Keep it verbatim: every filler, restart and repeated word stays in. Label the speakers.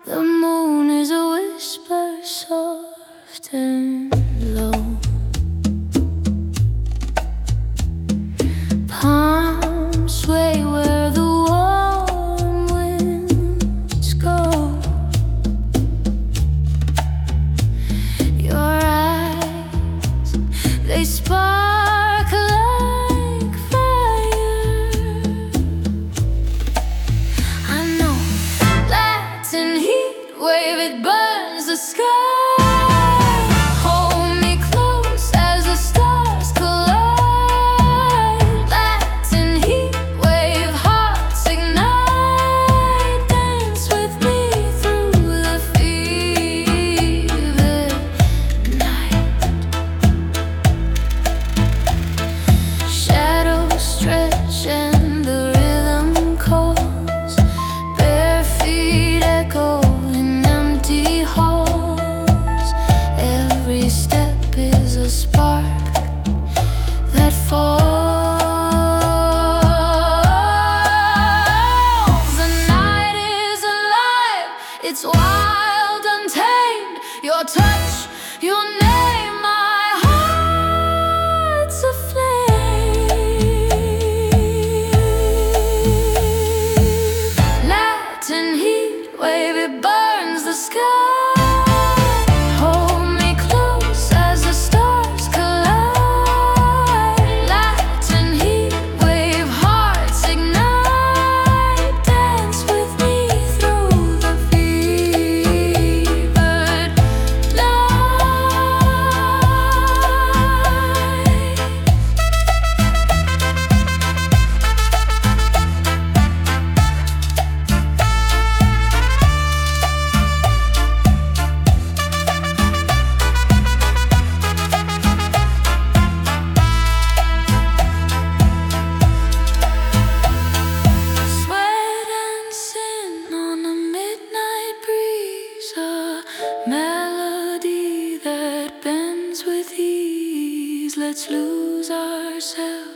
Speaker 1: The moon is a whisper soft and low. Palms sway where the warm winds go. Your eyes, they spark like fire. I know Latin heat wave, it burns the sky. Hold me close as the stars collide. Latin heat wave, hearts ignite. Dance with me through the fevered night. Shadows stretch and the rhythm calls. Bare feet echo in empty halls. Every step is a spark that falls. The night is alive, it's wild, untamed. Your touch, your name, my heart's aflame. Latin heat wave, it burns the sky. Hold me close as the stars collide. Latin heat wave, hearts ignite. Dance with me through the fevered night. Sweat and sin on a midnight breeze, a melody that bends with ease. Let's lose ourselves